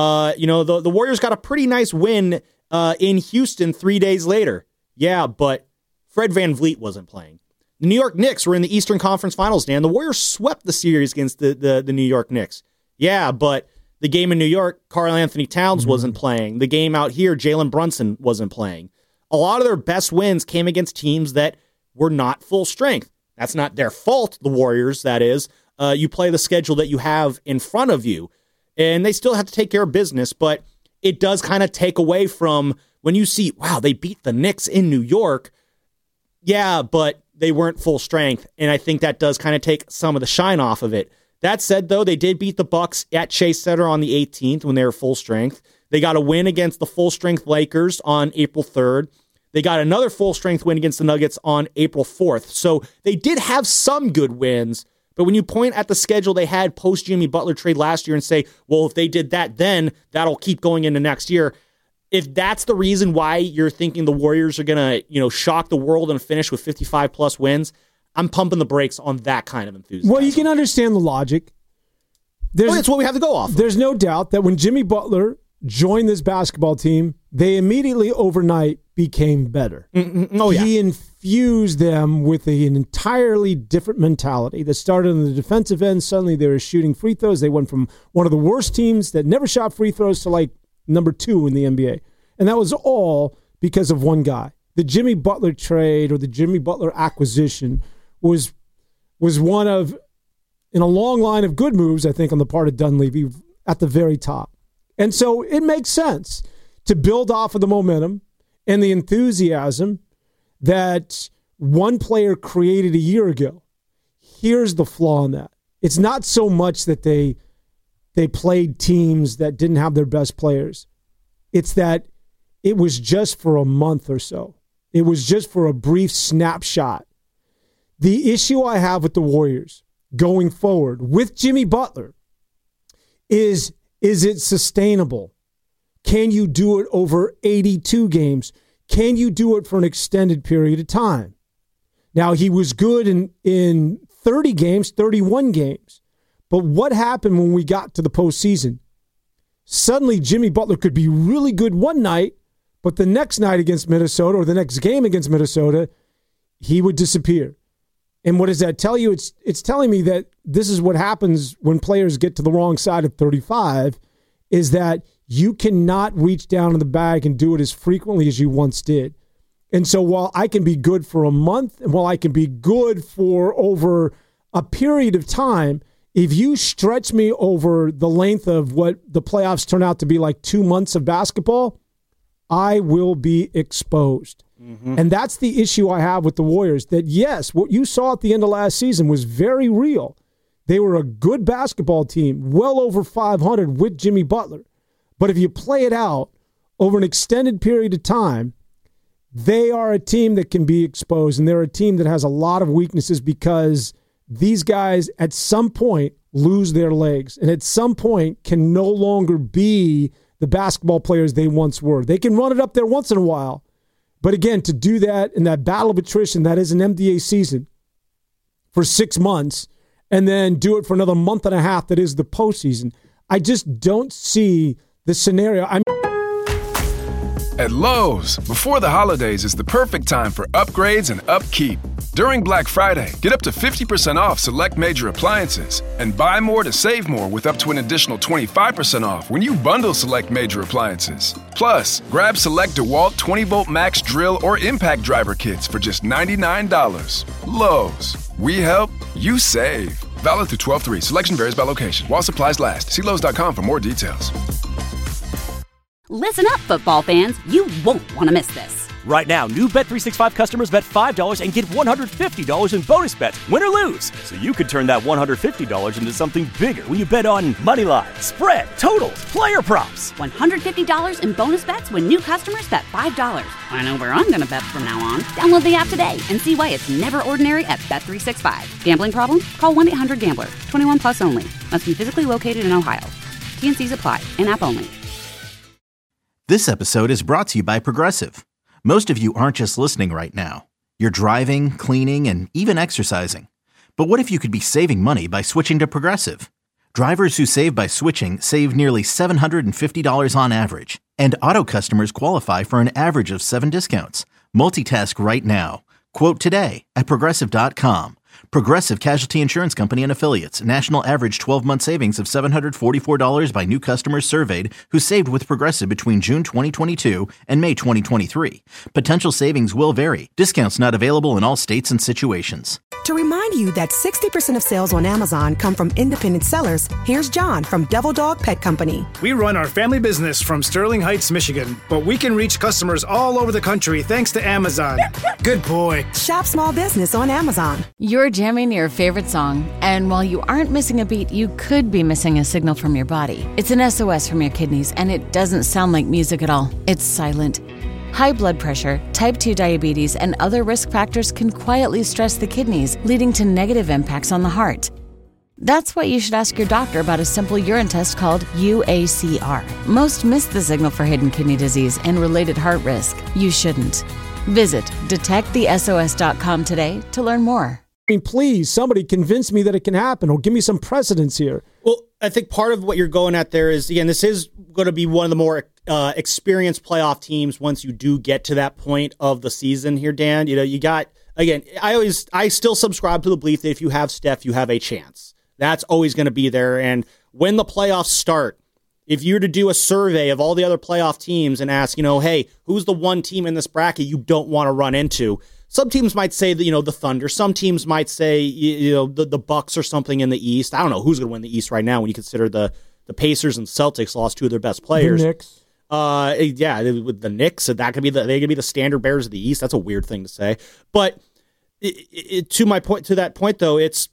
The Warriors got a pretty nice win in Houston 3 days later. Yeah, but Fred VanVleet wasn't playing. The New York Knicks were in the Eastern Conference Finals, Dan. The Warriors swept the series against the New York Knicks. Yeah, but the game in New York, Karl Anthony Towns wasn't playing. The game out here, Jalen Brunson wasn't playing. A lot of their best wins came against teams that were not full strength. That's not their fault, the Warriors, that is. You play the schedule that you have in front of you, and they still have to take care of business, but it does kind of take away from when you see, wow, they beat the Knicks in New York. Yeah, but they weren't full strength, and I think that does kind of take some of the shine off of it. That said, though, they did beat the Bucks at Chase Center on the 18th when they were full strength. They got a win against the full-strength Lakers on April 3rd. They got another full-strength win against the Nuggets on April 4th. So they did have some good wins, but when you point at the schedule they had post-Jimmy Butler trade last year and say, well, if they did that then, that'll keep going into next year. If that's the reason why you're thinking the Warriors are going to, shock the world and finish with 55-plus wins, I'm pumping the brakes on that kind of enthusiasm. Well, you can understand the logic. That's what we have to go off of. There's no doubt that when Jimmy Butler joined this basketball team, they immediately overnight became better. Oh, yeah. He infused them with an entirely different mentality that started on the defensive end. Suddenly they were shooting free throws. They went from one of the worst teams that never shot free throws to like number 2 in the NBA. And that was all because of one guy. The Jimmy Butler trade or the Jimmy Butler acquisition was one of, in a long line of good moves, I think, on the part of Dunleavy at the very top. And so it makes sense to build off of the momentum and the enthusiasm that one player created a year ago. Here's the flaw in that. It's not so much that they played teams that didn't have their best players. It's that it was just for a month or so. It was just for a brief snapshot. The issue I have with the Warriors going forward with Jimmy Butler is it sustainable? Can you do it over 82 games? Can you do it for an extended period of time? Now, he was good in 30 games, 31 games. But what happened when we got to the postseason? Suddenly, Jimmy Butler could be really good one night, but the next night against Minnesota or the next game against Minnesota, he would disappear. And what does that tell you? It's telling me that this is what happens when players get to the wrong side of 35, is that you cannot reach down in the bag and do it as frequently as you once did. And so while I can be good for a month, and while I can be good for over a period of time, if you stretch me over the length of what the playoffs turn out to be like 2 months of basketball, I will be exposed. Mm-hmm. And that's the issue I have with the Warriors, that yes, what you saw at the end of last season was very real. They were a good basketball team, well over 500 with Jimmy Butler. But if you play it out over an extended period of time, they are a team that can be exposed, and they're a team that has a lot of weaknesses because these guys at some point lose their legs and at some point can no longer be the basketball players they once were. They can run it up there once in a while. But again, to do that in that battle of attrition, that is an NBA season for 6 months, and then do it for another month and a half, that is the postseason. I just don't see the scenario. At Lowe's, before the holidays is the perfect time for upgrades and upkeep. During Black Friday, get up to 50% off select major appliances and buy more to save more with up to an additional 25% off when you bundle select major appliances. Plus, grab select DeWalt 20-volt max drill or impact driver kits for just $99. Lowe's. We help, you save. Valid through 12/3. Selection varies by location. While supplies last. See Lowe's.com for more details. Listen up, football fans. You won't want to miss this. Right now, new Bet365 customers bet $5 and get $150 in bonus bets, win or lose. So you could turn that $150 into something bigger when you bet on money line, spread, totals, player props. $150 in bonus bets when new customers bet $5. I know where I'm going to bet from now on. Download the app today and see why it's never ordinary at Bet365. Gambling problem? Call 1-800-GAMBLER. 21 plus only. Must be physically located in Ohio. T&Cs apply. In-app only. This episode is brought to you by Progressive. Most of you aren't just listening right now. You're driving, cleaning, and even exercising. But what if you could be saving money by switching to Progressive? Drivers who save by switching save nearly $750 on average. And auto customers qualify for an average of 7 discounts. Multitask right now. Quote today at Progressive.com. Progressive Casualty Insurance Company and Affiliates. National average 12-month savings of $744 by new customers surveyed who saved with Progressive between June 2022 and May 2023. Potential savings will vary. Discounts not available in all states and situations. To remind you that 60% of sales on Amazon come from independent sellers, here's John from Devil Dog Pet Company. We run our family business from Sterling Heights, Michigan, but we can reach customers all over the country thanks to Amazon. Good boy. Shop small business on Amazon. You're jamming your favorite song, and while you aren't missing a beat, you could be missing a signal from your body. It's an SOS from your kidneys, and it doesn't sound like music at all. It's silent. High blood pressure, type 2 diabetes, and other risk factors can quietly stress the kidneys, leading to negative impacts on the heart. That's why you should ask your doctor about a simple urine test called UACR. Most miss the signal for hidden kidney disease and related heart risk. You shouldn't. Visit detectthesos.com today to learn more. I mean, please, somebody convince me that it can happen or give me some precedence here. Well, I think part of what you're going at there is, again, this is going to be one of the more experienced playoff teams once you do get to that point of the season here, Dan. You know, you got, again, I still subscribe to the belief that if you have Steph, you have a chance. That's always going to be there. And when the playoffs start, if you were to do a survey of all the other playoff teams and ask, you know, hey, who's the one team in this bracket you don't want to run into? Some teams might say that, you know, the Thunder. Some teams might say, you know, the Bucks or something in the East. I don't know who's going to win the East right now when you consider the Pacers and Celtics lost 2 of their best players. The Knicks. With the Knicks, they could be the standard bearers of the East. That's a weird thing to say, but to that point though, it's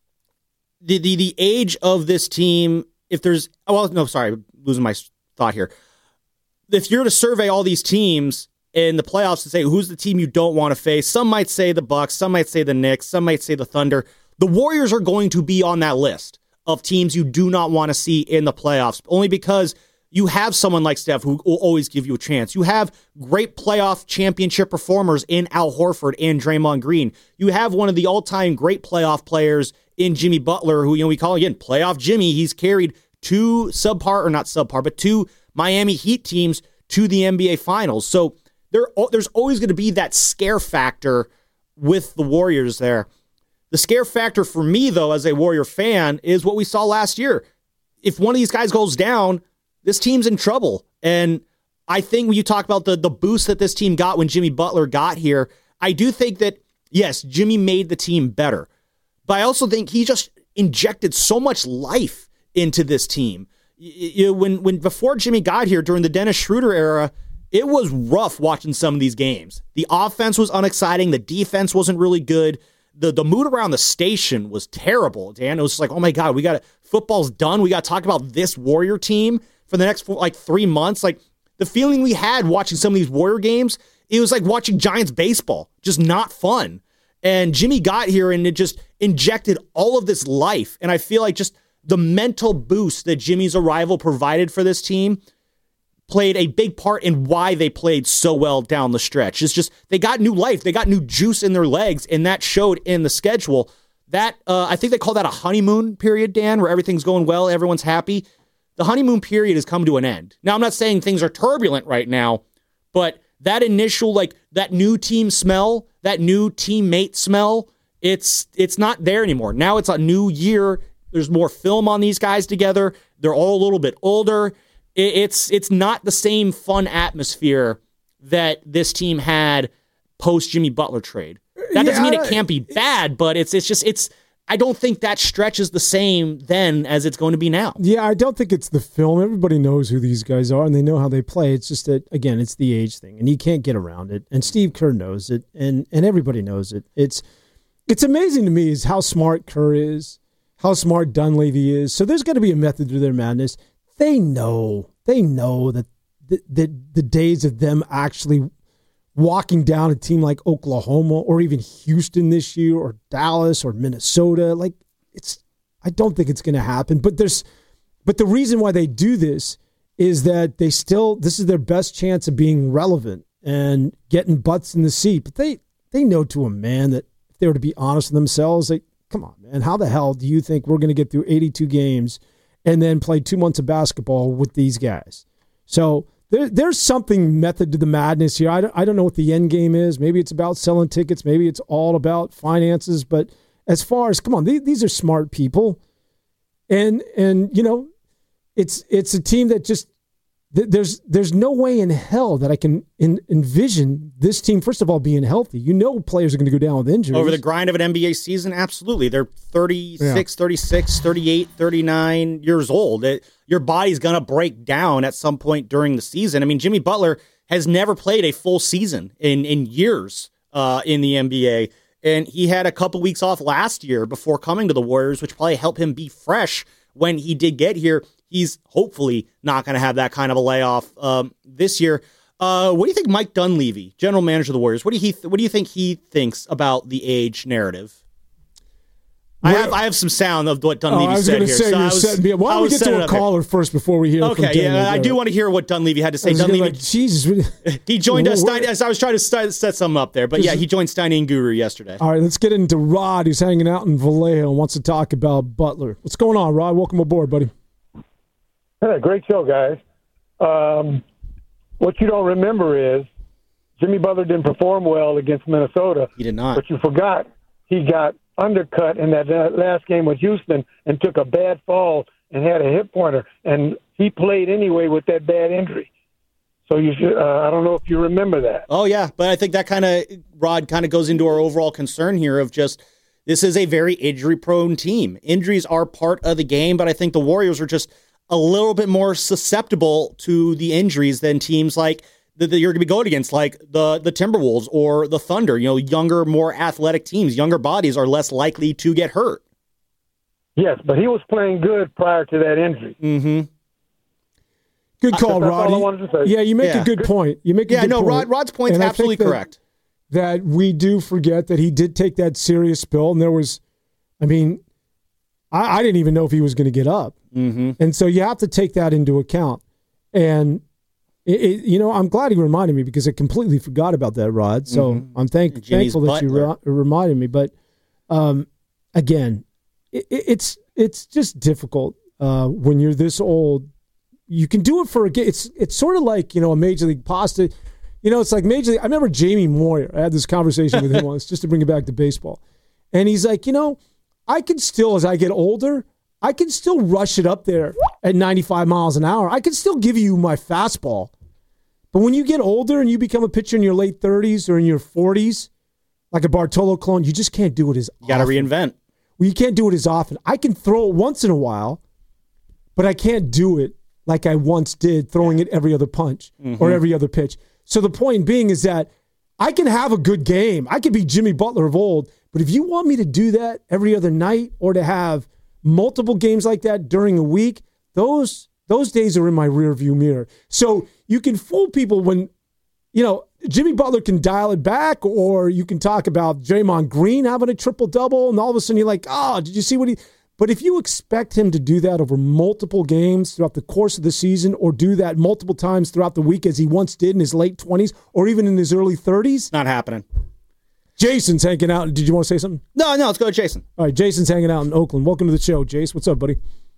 the age of this team. If there's, losing my thought here. If you're to survey all these teams in the playoffs and say who's the team you don't want to face, some might say the Bucks, some might say the Knicks, some might say the Thunder. The Warriors are going to be on that list of teams you do not want to see in the playoffs, only because you have someone like Steph who will always give you a chance. You have great playoff championship performers in Al Horford and Draymond Green. You have one of the all-time great playoff players in Jimmy Butler, who, you know, we call again playoff Jimmy. He's carried 2 Miami Heat teams to the NBA Finals. So there's always going to be that scare factor with the Warriors there. The scare factor for me, though, as a Warrior fan, is what we saw last year. If one of these guys goes down, this team's in trouble. And I think when you talk about the boost that this team got when Jimmy Butler got here, I do think that, yes, Jimmy made the team better. But I also think he just injected so much life into this team. When before Jimmy got here during the Dennis Schroeder era, it was rough watching some of these games. The offense was unexciting. The defense wasn't really good. The mood around the station was terrible, Dan. It was just like, oh my God, football's done. We got to talk about this Warrior team for the next 3 months. Like, the feeling we had watching some of these Warrior games, it was like watching Giants baseball, just not fun. And Jimmy got here and it just injected all of this life. And I feel like just the mental boost that Jimmy's arrival provided for this team played a big part in why they played so well down the stretch. It's just, they got new life. They got new juice in their legs, and that showed in the schedule. That, I think they call that a honeymoon period, Dan, where everything's going well, everyone's happy. The honeymoon period has come to an end. Now, I'm not saying things are turbulent right now, but that initial, that new team smell that new teammate smell, it's not there anymore. Now it's a new year. There's more film on these guys together. They're all a little bit older. It's not the same fun atmosphere that this team had post Jimmy Butler trade. That doesn't mean it can't be bad, but it's I don't think that stretches the same then as it's going to be now. Yeah, I don't think it's the film. Everybody knows who these guys are, and they know how they play. It's just that, again, it's the age thing, and you can't get around it. And Steve Kerr knows it, and everybody knows it. It's amazing to me is how smart Kerr is, how smart Dunleavy is. So there's got to be a method to their madness. They know that the days of them actually walking down a team like Oklahoma or even Houston this year or Dallas or Minnesota, I don't think it's going to happen. But the reason why they do this is that this is their best chance of being relevant and getting butts in the seat. But they know to a man that if they were to be honest with themselves, come on, man, how the hell do you think we're going to get through 82 games and then play 2 months of basketball with these guys? So there's something method to the madness here. I don't know what the end game is. Maybe it's about selling tickets. Maybe it's all about finances. But as far as, come on, these are smart people. And it's a team that just, there's no way in hell that I can envision this team, first of all, being healthy. Players are going to go down with injuries. Over the grind of an NBA season, absolutely. They're 36, 36, 38, 39 years old. Your body's going to break down at some point during the season. I mean, Jimmy Butler has never played a full season in years in the NBA. And he had a couple weeks off last year before coming to the Warriors, which probably helped him be fresh when he did get here. He's hopefully not going to have that kind of a layoff this year. What do you think Mike Dunleavy, general manager of the Warriors, what do you think he thinks about the age narrative? I have some sound of what Dunleavy said here. Why don't we get to a caller first before we hear from Dunleavy? I do want to hear what Dunleavy had to say. Jesus. He joined us. I was trying to set something up there, but yeah, he joined Steiny and Guru yesterday. All right, let's get into Rod, who's hanging out in Vallejo and wants to talk about Butler. What's going on, Rod? Welcome aboard, buddy. Hey, great show, guys. What you don't remember is Jimmy Butler didn't perform well against Minnesota. He did not. But you forgot he got undercut in that last game with Houston and took a bad fall and had a hip pointer, and he played anyway with that bad injury. So you should. I don't know if you remember that. Oh yeah, but I think that Rod goes into our overall concern here of just this is a very injury-prone team. Injuries are part of the game, but I think the Warriors are just a little bit more susceptible to the injuries than teams like that you're going to be going against, like the Timberwolves or the Thunder. Younger, more athletic teams, younger bodies are less likely to get hurt. Yes, but he was playing good prior to that injury. Mm-hmm. Good call, Rod. That's all I wanted to say. Yeah, you make a good point. Rod's point's absolutely correct. That we do forget that he did take that serious spill, and there was, I didn't even know if he was going to get up. Mm-hmm. And so you have to take that into account. And, I'm glad he reminded me because I completely forgot about that, Rod. So I'm thankful that you reminded me. But, again, it's just difficult when you're this old. You can do it for a game. It's sort of like, a Major League Pasta. It's like Major League. I remember Jamie Moyer. I had this conversation with him once just to bring it back to baseball. And he's like, I can still, as I get older, I can still rush it up there at 95 miles an hour. I can still give you my fastball. But when you get older and you become a pitcher in your late 30s or in your 40s, like a Bartolo clone, you just can't do it as often. You got to reinvent. Well, you can't do it as often. I can throw it once in a while, but I can't do it like I once did, throwing it every other punch or every other pitch. So the point being is that I can have a good game. I can be Jimmy Butler of old, but if you want me to do that every other night or to have multiple games like that during a week, those days are in my rearview mirror. So you can fool people when, Jimmy Butler can dial it back, or you can talk about Draymond Green having a triple-double, and all of a sudden you're like, oh, did you see what he... But if you expect him to do that over multiple games throughout the course of the season, or do that multiple times throughout the week as he once did in his late 20s or even in his early 30s... Not happening. Jason's hanging out. Did you want to say something? No, let's go to Jason. All right, Jason's hanging out in Oakland. Welcome to the show, Jace. What's up, buddy?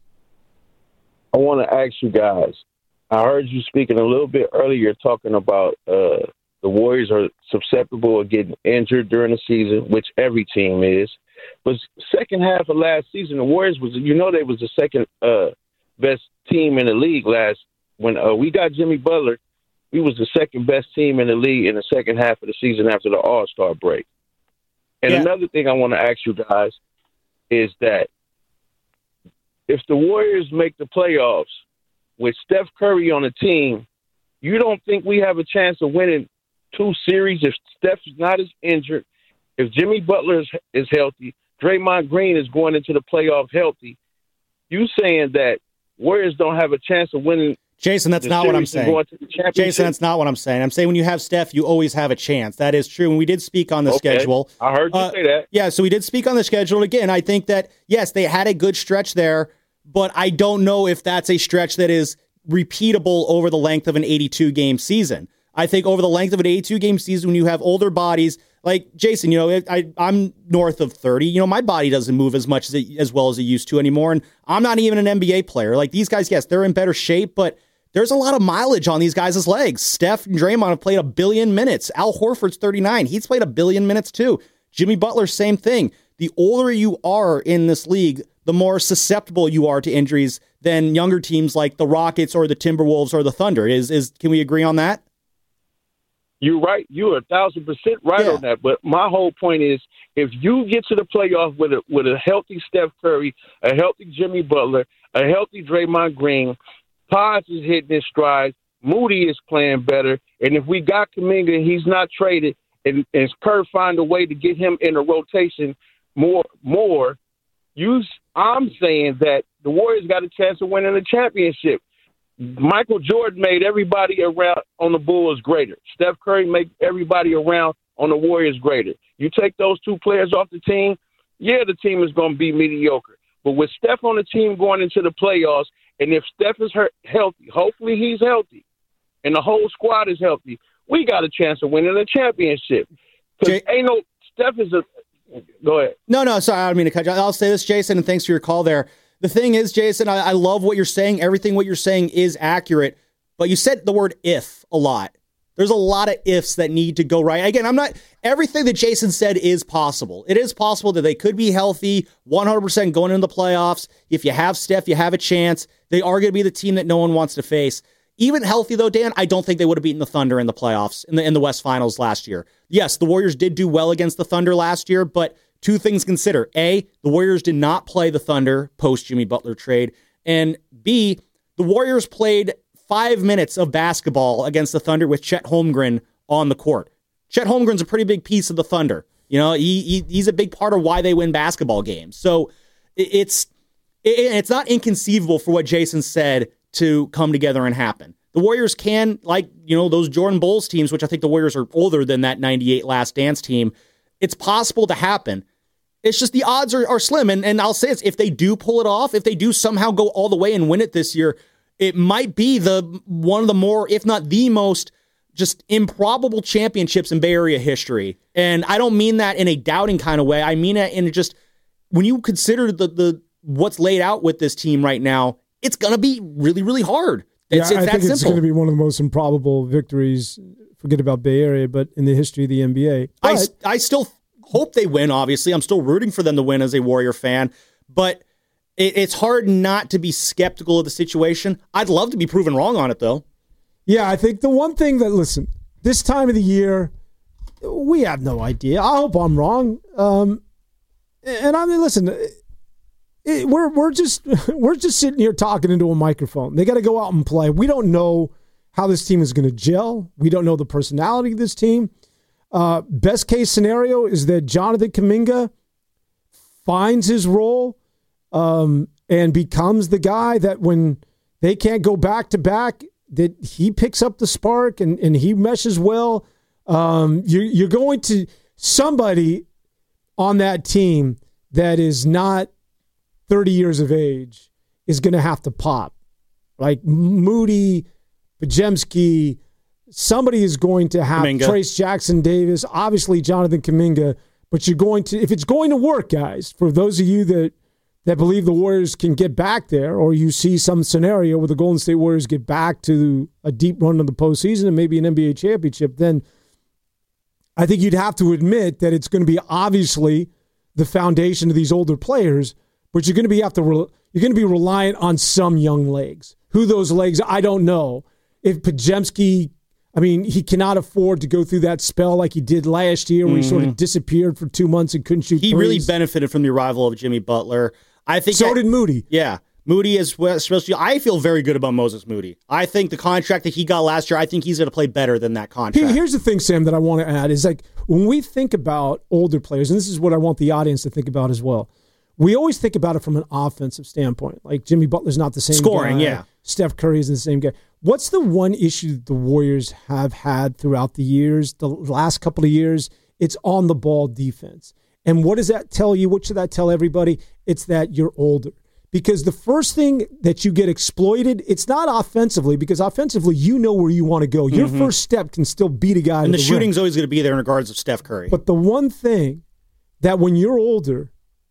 I want to ask you guys, I heard you speaking a little bit earlier talking about the the Warriors are susceptible of getting injured during the season, which every team is. But second half of last season, the Warriors was, they was the second best team in the league when we got Jimmy Butler. We was the second best team in the league in the second half of the season after the All-Star break. And another thing I want to ask you guys is that if the Warriors make the playoffs with Steph Curry on the team, you don't think we have a chance of winning 2 series if Steph is not as injured, if Jimmy Butler is healthy, Draymond Green is going into the playoff healthy? You saying that Warriors don't have a chance of winning? Jason, that's not what I'm saying. Jason, that's not what I'm saying. I'm saying when you have Steph, you always have a chance. That is true. And we did speak on the schedule. I heard you say that. Yeah, so we did speak on the schedule. Again, I think that, yes, they had a good stretch there, but I don't know if that's a stretch that is repeatable over the length of an 82-game season. I think over the length of an 82-game season, when you have older bodies, like Jason, I'm north of 30. My body doesn't move as much as well as it used to anymore, and I'm not even an NBA player. Like these guys, yes, they're in better shape, but there's a lot of mileage on these guys' legs. Steph and Draymond have played 1 billion minutes. Al Horford's 39. He's played 1 billion minutes too. Jimmy Butler, same thing. The older you are in this league, the more susceptible you are to injuries than younger teams like the Rockets or the Timberwolves or the Thunder. Can we agree on that? You're right. You're 1,000% right on that. But my whole point is, if you get to the playoff with a healthy Steph Curry, a healthy Jimmy Butler, a healthy Draymond Green, Pods is hitting his stride, Moody is playing better, and if we got Kuminga and he's not traded, and Kerr find a way to get him in a rotation more, I'm saying that the Warriors got a chance of winning the championship. Michael Jordan made everybody around on the Bulls greater. Steph Curry made everybody around on the Warriors greater. You take those 2 players off the team, the team is going to be mediocre. But with Steph on the team going into the playoffs, and if Steph is healthy, hopefully he's healthy, and the whole squad is healthy, we got a chance of winning the championship. Because Steph is go ahead. No, sorry, I don't mean to cut you. I'll say this, Jason, and thanks for your call there. The thing is, Jason, I love what you're saying. Everything what you're saying is accurate, but you said the word if a lot. There's a lot of ifs that need to go right. Again, everything that Jason said is possible. It is possible that they could be healthy 100% going into the playoffs. If you have Steph, you have a chance. They are going to be the team that no one wants to face. Even healthy, though, Dan, I don't think they would have beaten the Thunder in the playoffs, in the West Finals last year. Yes, the Warriors did do well against the Thunder last year, but 2 things to consider. A, the Warriors did not play the Thunder post-Jimmy Butler trade. And B, the Warriors played 5 minutes of basketball against the Thunder with Chet Holmgren on the court. Chet Holmgren's a pretty big piece of the Thunder. He's a big part of why they win basketball games. So it's not inconceivable for what Jason said to come together and happen. The Warriors can, those Jordan Bulls teams, which I think the Warriors are older than that 98 Last Dance team, it's possible to happen. It's just the odds are slim. And I'll say this, if they do pull it off, if they do somehow go all the way and win it this year, it might be one of the more, if not the most, just improbable championships in Bay Area history. And I don't mean that in a doubting kind of way. I mean it in just, when you consider the what's laid out with this team right now, it's going to be really, really hard. I think it's going to be one of the most improbable victories, forget about Bay Area, but in the history of the NBA. I still hope they win, obviously. I'm still rooting for them to win as a Warrior fan, but it's hard not to be skeptical of the situation. I'd love to be proven wrong on it, though. Yeah, I think the one thing that, listen, this time of the year, we have no idea. I hope I'm wrong. And I mean, listen, we're just sitting here talking into a microphone. They got to go out and play. We don't know how this team is going to gel. We don't know the personality of this team. Best case scenario is that Jonathan Kuminga finds his role and becomes the guy that when they can't go back to back, that he picks up the spark and he meshes well. You're going to somebody on that team that is not 30 years of age is going to have to pop. Like Moody, Podziemski, somebody is going to have Kuminga. Trace Jackson Davis, obviously Jonathan Kuminga, but you're going to, if it's going to work, guys, for those of you that believe the Warriors can get back there, or you see some scenario where the Golden State Warriors get back to a deep run of the postseason and maybe an NBA championship, then I think you'd have to admit that it's going to be obviously the foundation of these older players, but you're going to be reliant on some young legs. Who those legs, I don't know. If Podziemski, he cannot afford to go through that spell like he did last year where he sort of disappeared for 2 months and couldn't shoot He threes. really benefited from the arrival of Jimmy Butler. I think so did Moody. Yeah. Moody is especially. I feel very good about Moses Moody. I think the contract that he got last year, I think he's going to play better than that contract. Here's the thing, Sam, that I want to add is like when we think about older players, and this is what I want the audience to think about as well. We always think about it from an offensive standpoint. Like Jimmy Butler's not the same scoring, guy. Yeah. Steph Curry isn't the same guy. What's the one issue that the Warriors have had throughout the years, the last couple of years? It's on the ball defense. And what does that tell you? What should that tell everybody? It's that you're older. Because the first thing that you get exploited, it's not offensively, because offensively you know where you want to go. Your first step can still beat a guy. And the rim. shooting's always going to be there in regards of Steph Curry. But the one thing that when you're older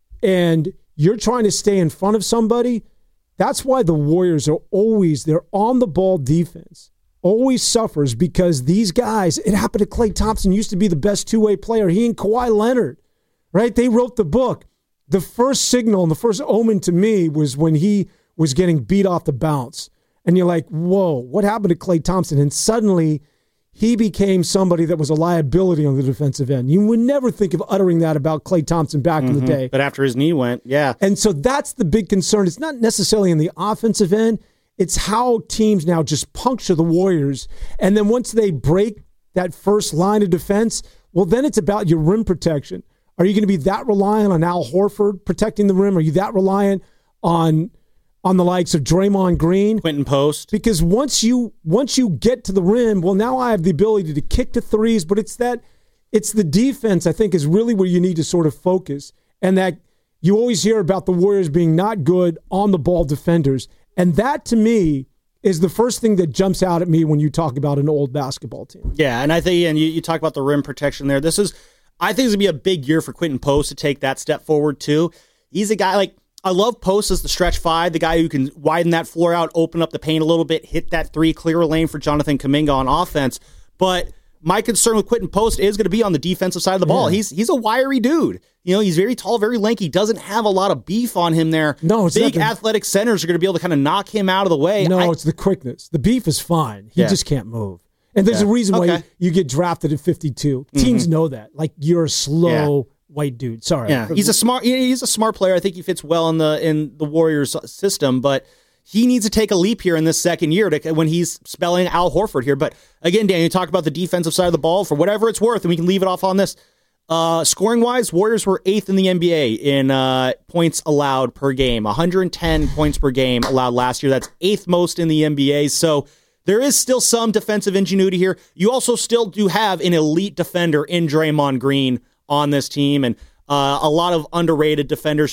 and you're trying to stay in front of somebody, that's why the Warriors are always, their on-the-ball defense always suffers, because these guys, it happened to Klay Thompson, used to be the best two-way player. He and Kawhi Leonard, right? They wrote the book. The first signal and the first omen to me was when he was getting beat off the bounce. And you're like, whoa, what happened to Klay Thompson? And suddenly he became somebody that was a liability on the defensive end. You would never think of uttering that about Klay Thompson back in the day. But after his knee went, yeah. And so that's the big concern. It's not necessarily in the offensive end. It's how teams now just puncture the Warriors. And then once they break that first line of defense, well, then it's about your rim protection. Are you going to be that reliant on Al Horford protecting the rim? Are you that reliant on the likes of Draymond Green? Quentin Post? Because once you get to the rim, well, now I have the ability to kick the threes, but it's the defense, I think, is really where you need to sort of focus. And that you always hear about the Warriors being not good on-the-ball defenders. And that, to me, is the first thing that jumps out at me when you talk about an old basketball team. Yeah, and I think, and you talk about the rim protection there. I think it's going to be a big year for Quentin Post to take that step forward, too. He's a guy, I love Post as the stretch five, the guy who can widen that floor out, open up the paint a little bit, hit that three, clear a lane for Jonathan Kuminga on offense. But my concern with Quentin Post is going to be on the defensive side of the ball. He's a wiry dude. He's very tall, very lanky, doesn't have a lot of beef on him there. No, it's big athletic centers are going to be able to kind of knock him out of the way. No, it's the quickness. The beef is fine. He just can't move. And there's a reason why you get drafted at 52. Teams know that. Like, you're a slow white dude. Sorry. Yeah, he's a smart player. I think he fits well in the Warriors system, but he needs to take a leap here in this second year when he's spelling Al Horford here. But again, Dan, you talk about the defensive side of the ball for whatever it's worth, and we can leave it off on this. Scoring-wise, Warriors were 8th in the NBA in points allowed per game. 110 points per game allowed last year. That's 8th most in the NBA. So there is still some defensive ingenuity here. You also still do have an elite defender in Draymond Green on this team, and a lot of underrated defenders.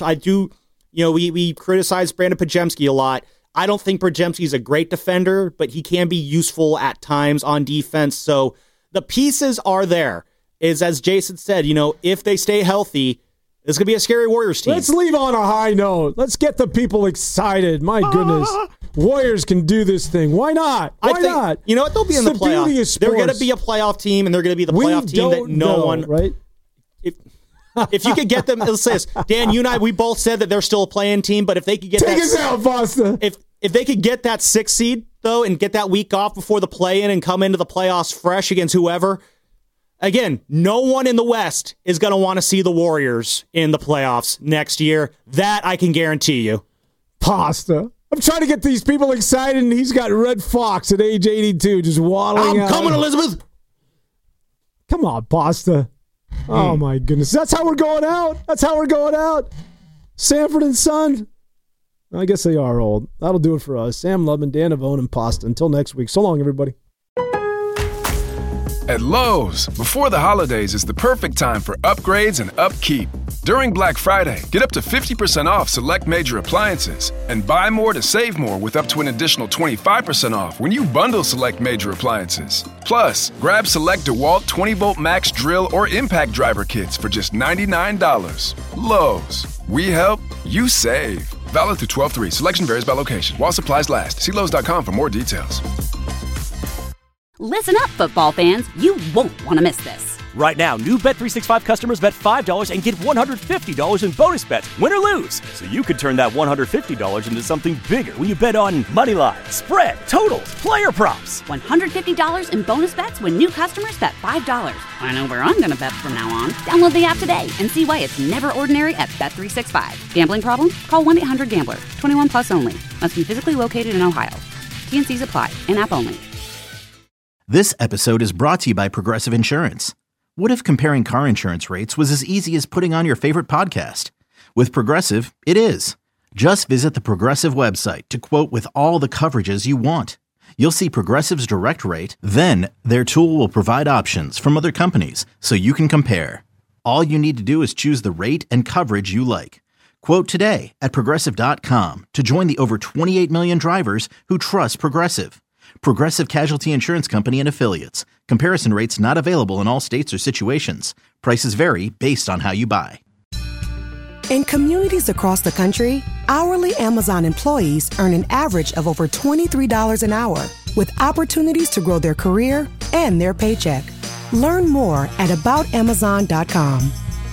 We criticize Brandon Podziemski a lot. I don't think Podziemski's a great defender, but he can be useful at times on defense. So the pieces are there. As Jason said, if they stay healthy, it's going to be a scary Warriors team. Let's leave on a high note. Let's get the people excited. My goodness. Warriors can do this thing. Why not? Why not? You know what? They'll be in the playoffs. They're going to be a playoff team, and they're going to be the playoff team that no one... Right? If you could get them... Let's say this. Dan, you and I, we both said that they're still a play-in team, but if they could get Take us out, Boston. If they could get that 6th seed, though, and get that week off before the play-in and come into the playoffs fresh against whoever... Again, no one in the West is going to want to see the Warriors in the playoffs next year. That I can guarantee you. Pasta. I'm trying to get these people excited, and he's got Red Fox at age 82 just waddling out. I'm coming, Elizabeth. Come on, Pasta. Oh, my goodness. That's how we're going out. Sanford and Son. I guess they are old. That'll do it for us. Sam Lubman, Dan Avone, and Pasta. Until next week. So long, everybody. At Lowe's, before the holidays is the perfect time for upgrades and upkeep. During Black Friday, get up to 50% off select major appliances and buy more to save more with up to an additional 25% off when you bundle select major appliances. Plus, grab select DeWalt 20-volt max drill or impact driver kits for just $99. Lowe's, we help, you save. Valid through 12/3. Selection varies by location. While supplies last. See Lowe's.com for more details. Listen up, football fans. You won't want to miss this. Right now, new Bet365 customers bet $5 and get $150 in bonus bets, win or lose. So you could turn that $150 into something bigger when you bet on money line, spread, totals, player props. $150 in bonus bets when new customers bet $5. I know where I'm going to bet from now on. Download the app today and see why it's never ordinary at Bet365. Gambling problem? Call 1-800-GAMBLER. 21 plus only. Must be physically located in Ohio. T&Cs apply. In-app only. This episode is brought to you by Progressive Insurance. What if comparing car insurance rates was as easy as putting on your favorite podcast? With Progressive, it is. Just visit the Progressive website to quote with all the coverages you want. You'll see Progressive's direct rate, then their tool will provide options from other companies so you can compare. All you need to do is choose the rate and coverage you like. Quote today at Progressive.com to join the over 28 million drivers who trust Progressive. Progressive Casualty Insurance Company and Affiliates. Comparison rates not available in all states or situations. Prices vary based on how you buy. In communities across the country, hourly Amazon employees earn an average of over $23 an hour, with opportunities to grow their career and their paycheck. Learn more at aboutamazon.com.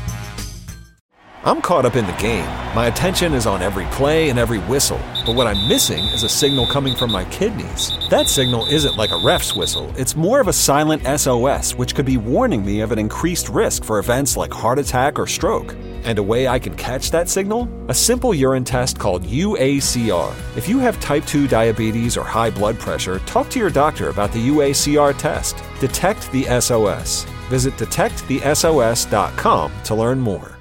I'm caught up in the game. My attention is on every play and every whistle. But what I'm missing is a signal coming from my kidneys. That signal isn't like a ref's whistle. It's more of a silent SOS, which could be warning me of an increased risk for events like heart attack or stroke. And a way I can catch that signal? A simple urine test called UACR. If you have type 2 diabetes or high blood pressure, talk to your doctor about the UACR test. Detect the SOS. Visit detectthesos.com to learn more.